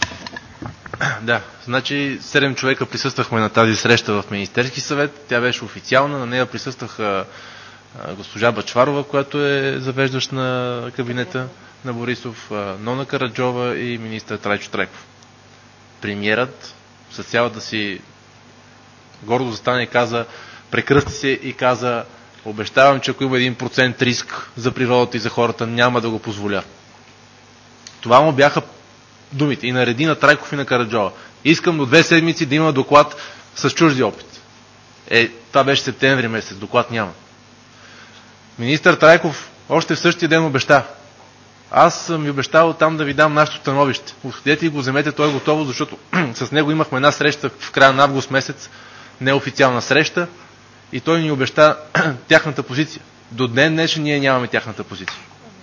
Да, значи 7 човека присъствахме на тази среща в Министерски съвет. Тя беше официална. На нея присъстваха госпожа Бъчварова, която е завеждащ на кабинета на Борисов, Нона Караджова и министър Трайчо Трайков. Премиерът с цялата си гордо застане и каза, прекръсти се и каза: обещавам, че ако има 1% риск за природата и за хората, няма да го позволя. Това му бяха думите и нареди на Трайков и на Караджова. Искам до 2 седмици да има доклад с чужди опит. Това беше септември месец, доклад няма. Министър Трайков още в същия ден обеща. Аз съм ми обещал там да ви дам нашето становище. Отидете и го вземете, той е готово, защото с него имахме една среща в края на август месец, неофициална среща, и той ни обеща тяхната позиция. До ден днешен ние нямаме тяхната позиция.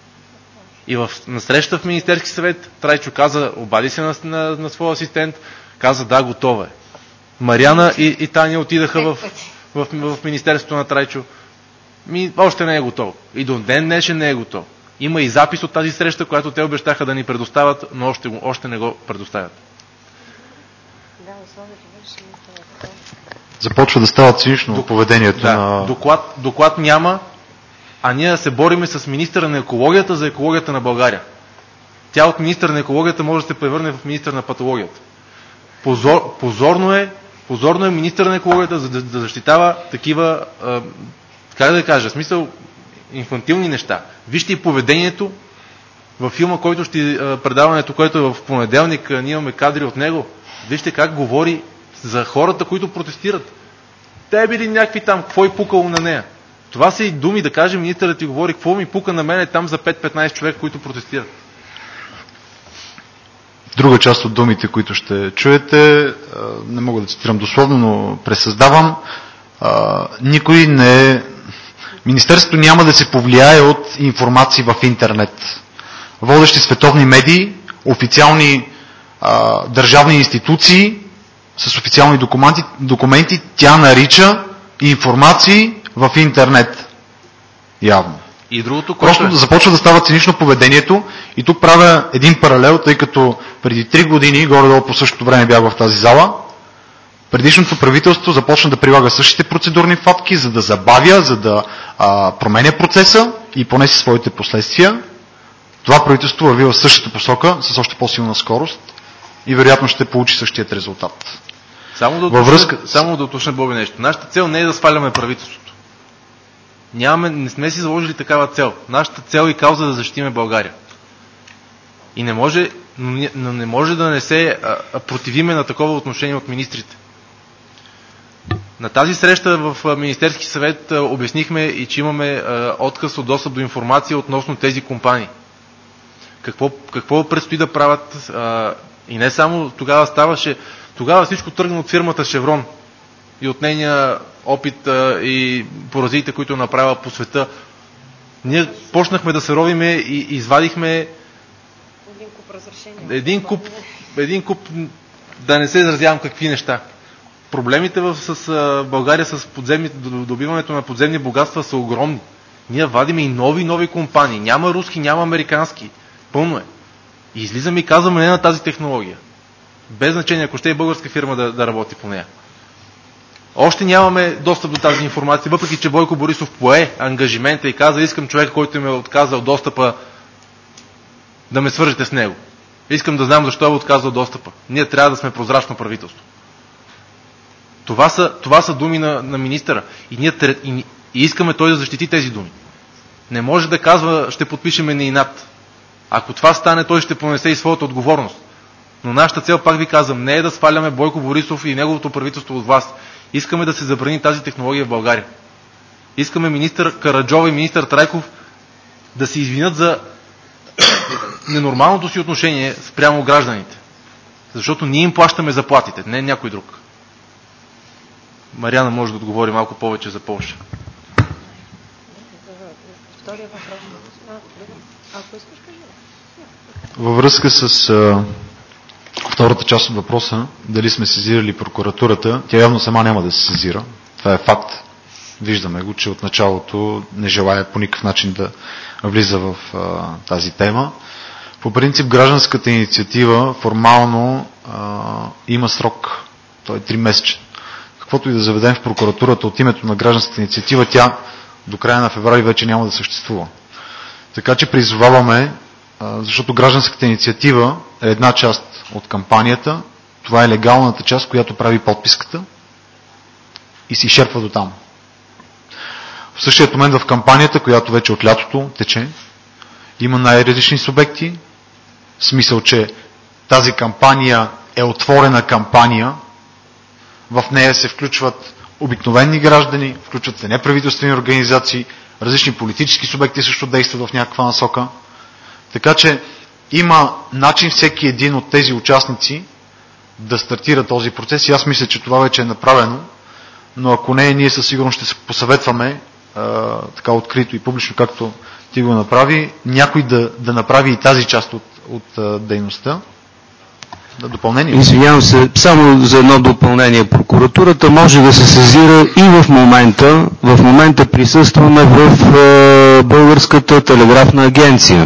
И на среща в Министерски съвет Трайчо каза, обади се на своя асистент, каза: да, готова е. Мариана и Таня отидаха в Министерството на Трайчо. Още не е готово. И до ден днешен не е готов. Има и запис от тази среща, която те обещаха да ни предоставят, но още не го предоставят. Започва да става цинично поведението на... Доклад няма. а ние се бориме с министъра на екологията за екологията на България. Тя от министър на екологията може да се превърне в министър на патологията. Позорно е министър на екологията да защитава такива, как да кажа, смисъл, инфантилни неща. Вижте и поведението във филма, който предаването, което е в понеделник, ние имаме кадри от него. Вижте как говори за хората, които протестират. Те били някакви там, какво и пукало на нея. Това са и думи, да каже министърът ти говори, какво ми пука на мене там за 5-15 човека, които протестират. Друга част от думите, които ще чуете, не мога да цитирам дословно, но пресъздавам. Никой не е... Министерството няма да се повлияе от информации в интернет. Водещи световни медии, официални държавни институции с официални документи, тя нарича информации в интернет. Явно. И другото, просто да започва да става цинично поведението, и тук правя един паралел, тъй като преди 3 години, горе-долу по същото време бях в тази зала, предишното правителство започна да прилага същите процедурни фатки, за да забавя, за да променя процеса и понесе своите последствия. Това правителство върви в същата посока, с още по-силна скорост и вероятно ще получи същият резултат. Само да уточня, Боби, нещо. Нашата цел не е да сваляме правителството. Не сме си заложили такава цел. Нашата цел и кауза е да защитиме България. И не може да не се противиме на такова отношение от министрите. На тази среща в Министерски съвет обяснихме и че имаме отказ от достъп до информация относно тези компании. Какво предстои да правят, и не само тогава всичко тръгна от фирмата Шеврон и от нейния опит и поразиите, които направила по света. Ние почнахме да се ровиме и извадихме един куп, да не се изразявам какви неща. Проблемите с България с добиването на подземни богатства са огромни. Ние вадиме и нови компании. Няма руски, няма американски. Пълно е. И излизаме и казваме не на тази технология. Без значение, ако ще е българска фирма да работи по нея. Още нямаме достъп до тази информация, въпреки че Бойко Борисов пое ангажимента и каза, искам човек, който ми е отказал достъпа, да ме свържете с него. Искам да знам защо е отказал достъпа. Ние трябва да сме прозрачно правителство. Това са думи на министъра. И ние искаме той да защити тези думи. Не може да казва, ще подпишеме на инат. Ако това стане, той ще понесе и своята отговорност. Но нашата цел, пак ви казвам, не е да сваляме Бойко Борисов и неговото правителство от власт. Искаме да се забрани тази технология в България. Искаме министър Караджова и министър Трайков да се извинят за ненормалното си отношение спрямо гражданите. Защото ние им плащаме заплатите, не някой друг. Мариана може да отговори малко повече за Полша. Във връзка с втората част от въпроса, дали сме сезирали прокуратурата, тя явно сама няма да се сезира. Това е факт. Виждаме го, че от началото не желая по никакъв начин да влиза в тази тема. По принцип, гражданската инициатива формално има срок. Той е 3 месеца. Каквото и да заведем в прокуратурата от името на гражданската инициатива, тя до края на февруари вече няма да съществува. Така че призоваваме, защото гражданската инициатива е една част от кампанията, това е легалната част, която прави подписката и се изчерпва до там. В същия момент в кампанията, която вече от лятото тече, има най-различни субекти, в смисъл, че тази кампания е отворена кампания, в нея се включват обикновени граждани, включват се неправителствени организации, различни политически субекти също действат в някаква насока. Така че има начин всеки един от тези участници да стартира този процес и аз мисля, че това вече е направено, но ако не, ние със сигурност ще се посъветваме така открито и публично, както ти го направи, някой да направи и тази част от дейността. Допълнение? Извинявам се, само за едно допълнение. Прокуратурата може да се сезира и в момента. В момента присъстваме в Българската телеграфна агенция.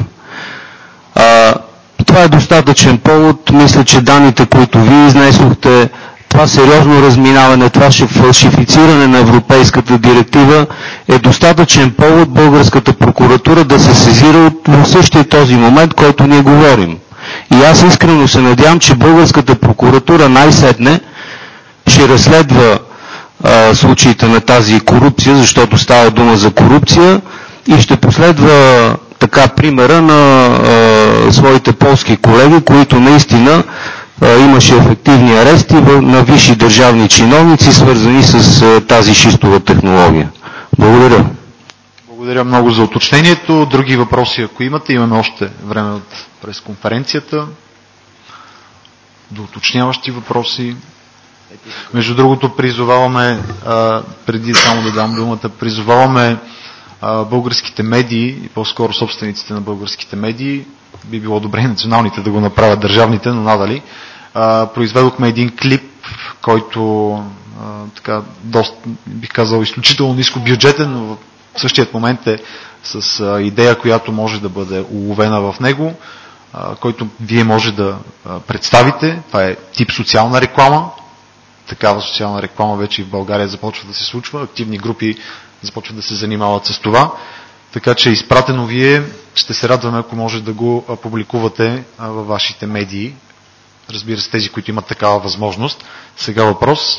Това е достатъчен повод. Мисля, че данните, които вие изнесохте, това сериозно разминаване, това фалшифициране на европейската директива е достатъчен повод българската прокуратура да се сезира в същия този момент, който ние говорим. И аз искрено се надявам, че българската прокуратура най-сетне ще разследва случаите на тази корупция, защото става дума за корупция, и ще последва така примера на своите полски колеги, които наистина имаше ефективни арести на висши държавни чиновници, свързани с тази шистова технология. Благодаря. Благодаря много за уточнението. Други въпроси, ако имате, имаме още време от пресконференцията. До уточняващи въпроси. Между другото, призоваваме, преди само да дам думата, призоваваме българските медии, и по-скоро собствениците на българските медии, би било добре и националните да го направят, държавните, но надали. Произведохме един клип, който така, доста, бих казал, изключително ниско бюджетен, но в същият момент е с идея, която може да бъде уловена в него, който вие може да представите. Това е тип социална реклама. Такава социална реклама вече и в България започва да се случва. Активни групи започват да се занимават с това. Така че изпратено вие, ще се радваме, ако може да го публикувате във вашите медии. Разбира се, тези, които имат такава възможност. Сега въпрос.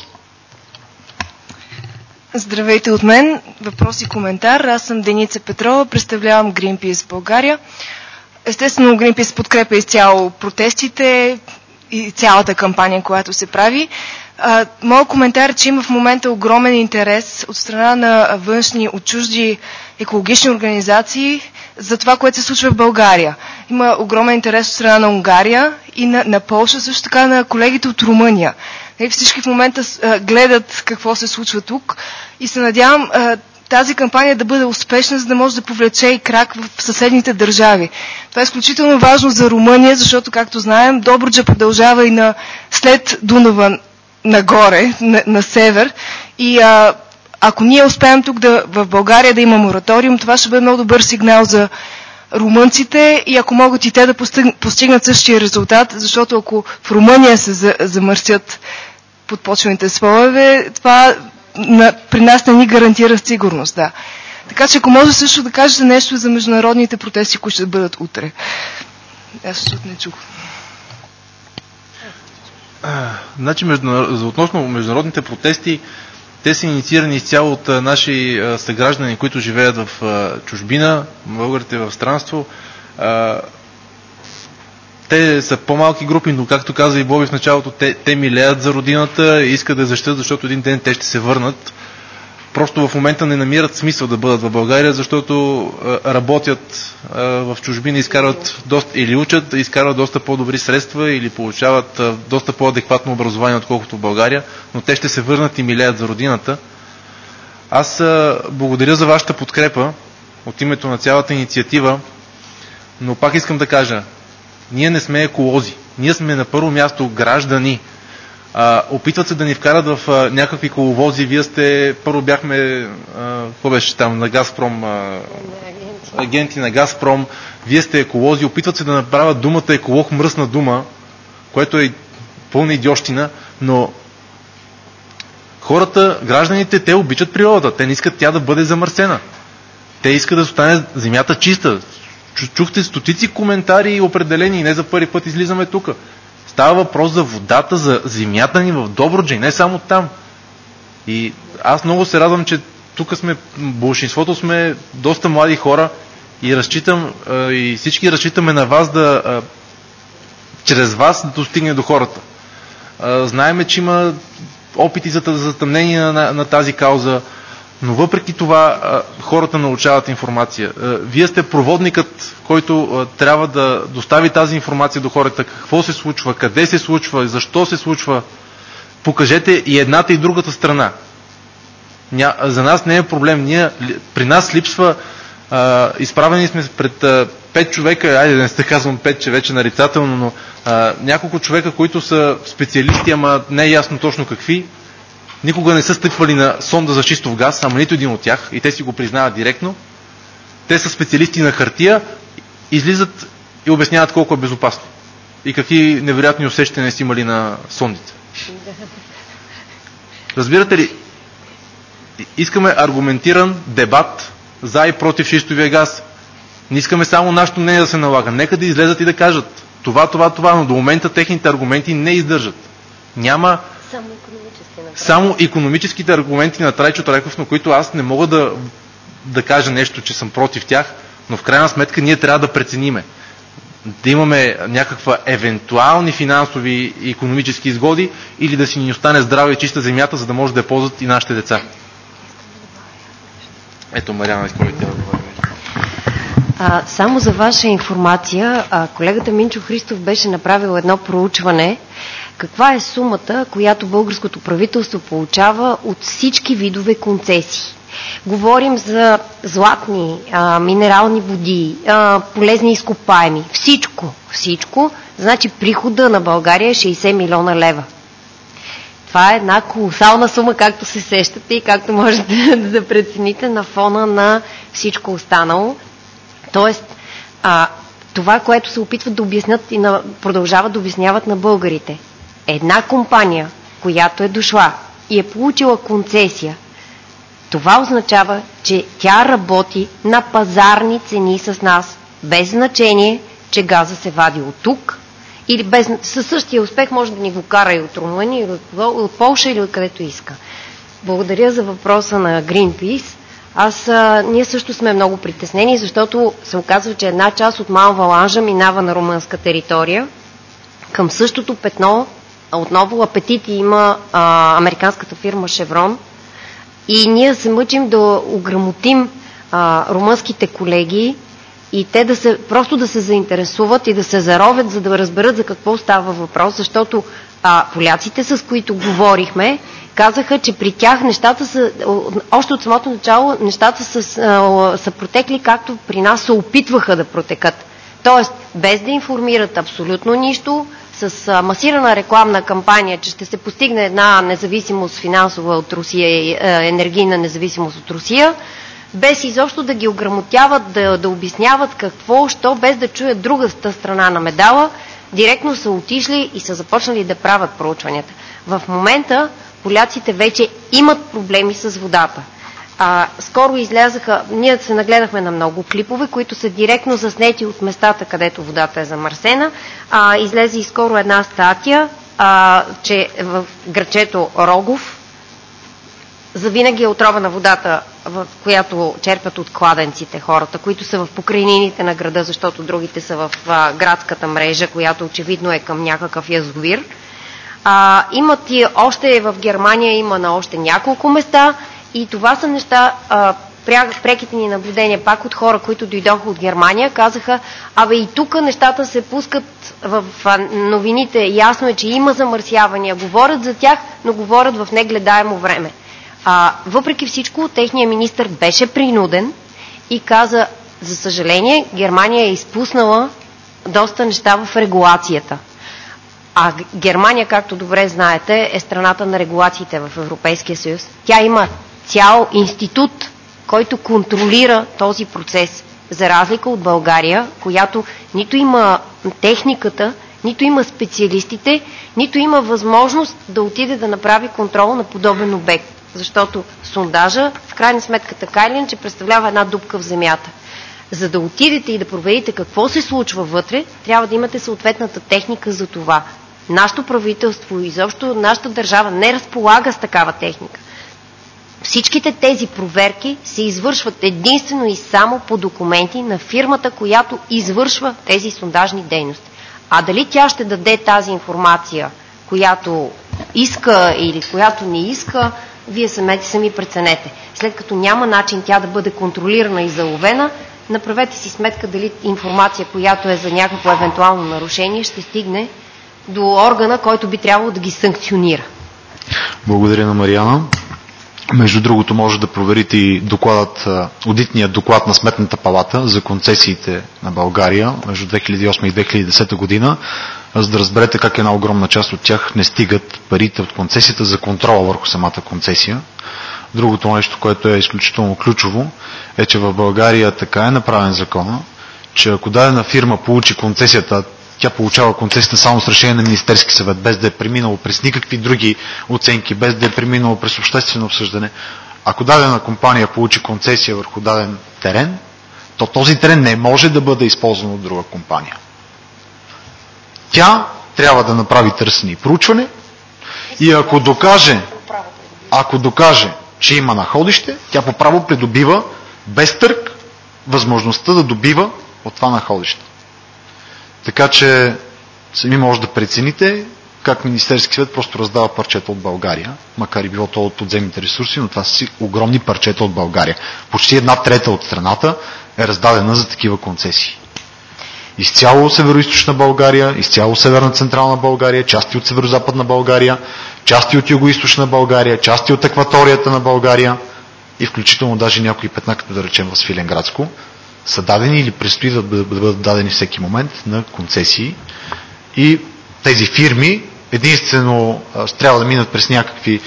Здравейте от мен. Въпрос и коментар. Аз съм Деница Петрова, представлявам Greenpeace в България. Естествено, Greenpeace подкрепя изцяло протестите и цялата кампания, която се прави. Моят коментар е, че има в момента огромен интерес от страна на външни, от чужди екологични организации за това, което се случва в България. Има огромен интерес от страна на Унгария и на Полша, също така на колегите от Румъния. Всички в момента гледат какво се случва тук и се надявам тази кампания да бъде успешна, за да може да повлече и крак в съседните държави. Това е изключително важно за Румъния, защото, както знаем, Добруджа продължава и след Дунава нагоре, на север. И ако ние успеем тук в България да има мораториум, това ще бъде много добър сигнал за румънците и ако могат и те да постигнат същия резултат, защото ако в Румъния се замърсят подпочвените слоеве, това при нас не ни гарантира сигурност. Да. Така че ако може също да кажете нещо за международните протести, които ще бъдат утре. Аз също не чух. Значи, относно международните протести, те са инициирани изцяло от наши съграждани, които живеят в чужбина, българите в странство. Те са по-малки групи, но както каза и Боби в началото, те милеят за родината и искат да защитят, защото един ден те ще се върнат. Просто в момента не намират смисъл да бъдат в България, защото работят в чужбина, изкарват доста, или учат, изкарват доста по-добри средства или получават доста по-адекватно образование, отколкото в България, но те ще се върнат и милеят за родината. Аз благодаря за вашата подкрепа от името на цялата инициатива, но пак искам да кажа, ние не сме еколози. Ние сме на първо място граждани. Опитват се да ни вкарат в някакви коловози. Вие сте, първо бяхме, какво беше там, на Газпром, агенти на Газпром. Вие сте еколози. Опитват се да направят думата еколог мръсна дума, което е пълна идиощина, но хората, гражданите, те обичат природата. Те не искат тя да бъде замърсена. Те искат да стане земята чиста. Чухте стотици коментари и определени, не за първи път излизаме тук. Става въпрос за водата, за земята ни в Добруджа и не само там. И аз много се радвам, че тук сме, болшинството сме доста млади хора и разчитам, и всички разчитаме на вас чрез вас да достигне до хората. Знаеме, че има опити за затъмнение на тази кауза, но въпреки това хората научават информация. Вие сте проводникът, който трябва да достави тази информация до хората. Какво се случва, къде се случва, защо се случва. Покажете и едната и другата страна. За нас не е проблем. При нас липсва, изправени сме пред 5 човека, айде да не сте казвам 5, че вече нарицателно, но няколко човека, които са специалисти, ама не е ясно точно какви. Никога не са стъпвали на сонда за шистов газ, ама нито един от тях, и те си го признават директно. Те са специалисти на хартия, излизат и обясняват колко е безопасно. И какви невероятни усещания са имали на сондите. Разбирате ли, искаме аргументиран дебат за и против шистовия газ. Не искаме само нашето мнение да се налага. Нека да излезат и да кажат това, но до момента техните аргументи не издържат. Няма само икономическите аргументи на Трайчо Трайков, на които аз не мога да кажа нещо, че съм против тях, но в крайна сметка ние трябва да прецениме. Да имаме някаква евентуални финансови и икономически изгоди или да си ни остане здрава и чиста земята, за да може да я ползват и нашите деца. Ето, Мариана, искам да говорим. Само за ваша информация, колегата Минчо Христов беше направил едно проучване каква е сумата, която българското правителство получава от всички видове концесии. Говорим за златни, минерални води, полезни изкопаеми. Всичко. Значи прихода на България е 60 милиона лева. Това е една колосална сума, както се сещате и както можете да прецените на фона на всичко останало. Тоест, това, което се опитват да обяснят и продължават да обясняват на българите. Една компания, която е дошла и е получила концесия, това означава, че тя работи на пазарни цени с нас, без значение, че газа се вади от тук, или със същия успех може да ни го кара и от Румъния, или от Полша, или откъдето иска. Благодаря за въпроса на Greenpeace. Ние също сме много притеснени, защото се оказва, че една част от Малва Ланжа минава на румънска територия. Към същото петно отново апетити има американската фирма Шеврон. И ние се мъчим да ограмотим румънските колеги и те просто да се заинтересуват и да се заровят, за да разберат за какво става въпрос, защото поляците, с които говорихме, казаха, че при тях нещата са, още от самото начало, нещата са протекли както при нас се опитваха да протекат. Тоест, без да информират абсолютно нищо, с масирана рекламна кампания, че ще се постигне една независимост финансова от Русия, енергийна независимост от Русия, без изобщо да ги ограмотяват, да обясняват какво, що, без да чуят другата страна на медала, директно са отишли и са започнали да правят проучванията. В момента поляците вече имат проблеми с водата. Скоро излязаха, ние се нагледахме на много клипове, които са директно заснети от местата, където водата е замърсена. Излезе и скоро една статия, че в градчето Рогов завинаги е отровена водата, в която черпят от кладенците хората, които са в покрайнините на града, защото другите са в градската мрежа, която очевидно е към някакъв язовир. Имат и още в Германия, има на още няколко места. И това са неща, преките ни наблюдения пак от хора, които дойдоха от Германия, казаха, и тук нещата се пускат в новините. Ясно е, че има замърсявания, говорят за тях, но говорят в негледаемо време. Въпреки всичко, техният министър беше принуден и каза, за съжаление, Германия е изпуснала доста неща в регулацията. Германия, както добре знаете, е страната на регулациите в Европейския съюз. Тя има цял институт, който контролира този процес, за разлика от България, която нито има техниката, нито има специалистите, нито има възможност да отиде да направи контрол на подобен обект. Защото сондажа, в крайна сметка така или иначе, представлява една дупка в земята. За да отидете и да проверите какво се случва вътре, трябва да имате съответната техника за това. Нашето правителство и изобщо нашата държава не разполага с такава техника. Всичките тези проверки се извършват единствено и само по документи на фирмата, която извършва тези сондажни дейности. Дали тя ще даде тази информация, която иска или която не иска, вие сами преценете. След като няма начин тя да бъде контролирана и заловена, направете си сметка дали информация, която е за някакво евентуално нарушение, ще стигне до органа, който би трябвало да ги санкционира. Благодаря на Мариана. Между другото, може да проверите и одитният доклад на Сметната палата за концесиите на България между 2008 и 2010 година, за да разберете как една огромна част от тях не стигат парите от концесията за контрола върху самата концесия. Другото нещо, което е изключително ключово, е, че в България така е направен закона, че ако дадена фирма получи концесията, тя получава концесията само с решение на Министерски съвет, без да е преминало през никакви други оценки, без да е преминало през обществено обсъждане. Ако дадена компания получи концесия върху даден терен, то този терен не може да бъде използван от друга компания. Тя трябва да направи търсене и проучване и ако докаже, че има находище, тя по право придобива без търг възможността да добива от това находище. Така че сами може да прецените как Министерски съвет просто раздава парчета от България, макар и било то от подземните ресурси, но това са си огромни парчета от България. Почти 1/3 от страната е раздадена за такива концесии. Изцяло североизточна България, изцяло северна централна България, части от северозападна България, части от югоизточна България, части от акваторията на България и включително даже някои петна, като да речем в Свиленградско, са дадени или предстои да бъдат дадени всеки момент на концесии. И тези фирми единствено трябва да минат през някакви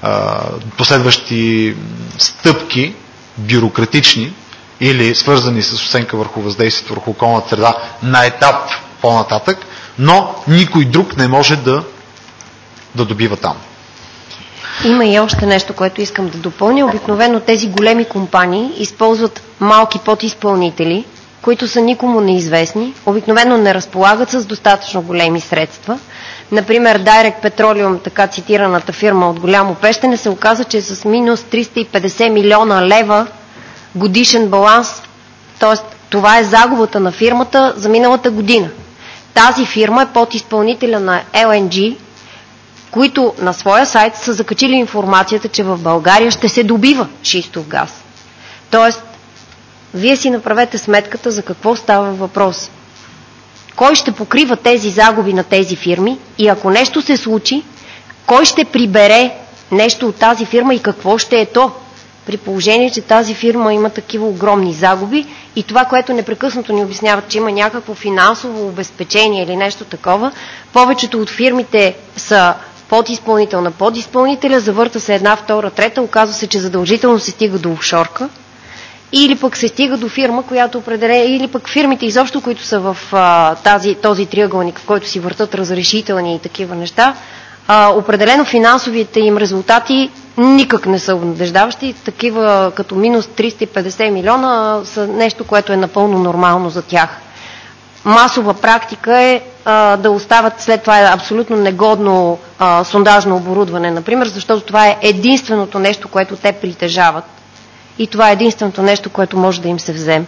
последващи стъпки, бюрократични или свързани с оценка върху въздействието върху околната среда на етап по-нататък, но никой друг не може да добива там. Има и още нещо, което искам да допълня. Обикновено тези големи компании използват малки подизпълнители, които са никому неизвестни, обикновено не разполагат с достатъчно големи средства. Например, Direct Petroleum, така цитираната фирма от Голямо Пещене, се оказа, че е с минус 350 милиона лева годишен баланс, т.е. това е загубата на фирмата за миналата година. Тази фирма е подизпълнителя на LNG, които на своя сайт са закачили информацията, че в България ще се добива шистов газ. Тоест, вие си направете сметката за какво става въпрос. Кой ще покрива тези загуби на тези фирми и ако нещо се случи, кой ще прибере нещо от тази фирма и какво ще е то? При положение, че тази фирма има такива огромни загуби и това, което непрекъснато ни обясняват, че има някакво финансово обезпечение или нещо такова, повечето от фирмите са подизпълнител на подизпълнителя, завърта се една, втора, трета, оказва се, че задължително се стига до офшорка, или пък се стига до фирма, която определя, или пък фирмите изобщо, които са в този триъгълник, в който си въртат разрешителни и такива неща, определено финансовите им резултати никак не са обнадеждаващи. Такива като минус 350 милиона са нещо, което е напълно нормално за тях. Масова практика е да остават след това абсолютно негодно сондажно оборудване, например, защото това е единственото нещо, което те притежават. И това е единственото нещо, което може да им се вземе.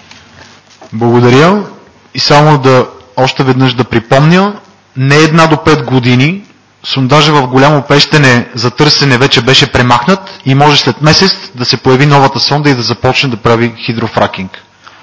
Благодаря. И само още веднъж да припомня, не 1 до 5 години сондажа в Голямо Пещене за търсене вече беше премахнат и може след месец да се появи новата сонда и да започне да прави хидрофракинг.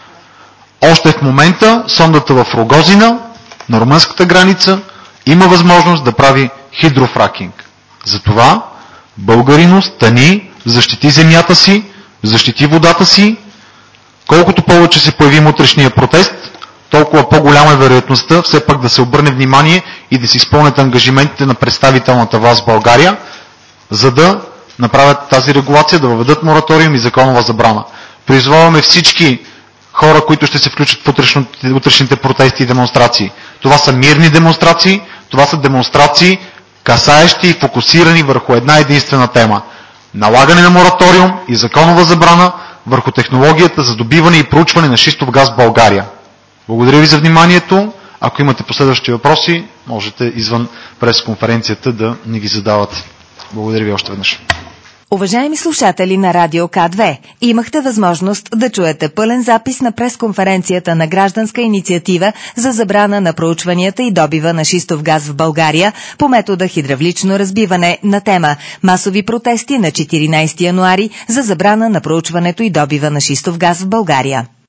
Още в момента сондата в Рогозина, на румънската граница, има възможност да прави хидрофракинг. Затова българинът стани, защити земята си, защити водата си. Колкото повече се появи утрешния протест, толкова по-голяма е вероятността все пак да се обърне внимание и да се изпълнят ангажиментите на представителната власт в България, за да направят тази регулация, да въведат мораториум и законова забрана. Призоваваме всички хора, които ще се включат в утрешните протести и демонстрации. Това са мирни демонстрации, това са демонстрации, касаещи и фокусирани върху една единствена тема. Налагане на мораториум и законова забрана върху технологията за добиване и проучване на шистов газ в България. Благодаря ви за вниманието. Ако имате последващи въпроси, можете извън пресконференцията да ни ги задавате. Благодаря ви още веднъж. Уважаеми слушатели на Радио К2, имахте възможност да чуете пълен запис на пресконференцията на гражданска инициатива за забрана на проучванията и добива на шистов газ в България по метода хидравлично разбиване на тема масови протести на 14 януари за забрана на проучването и добива на шистов газ в България.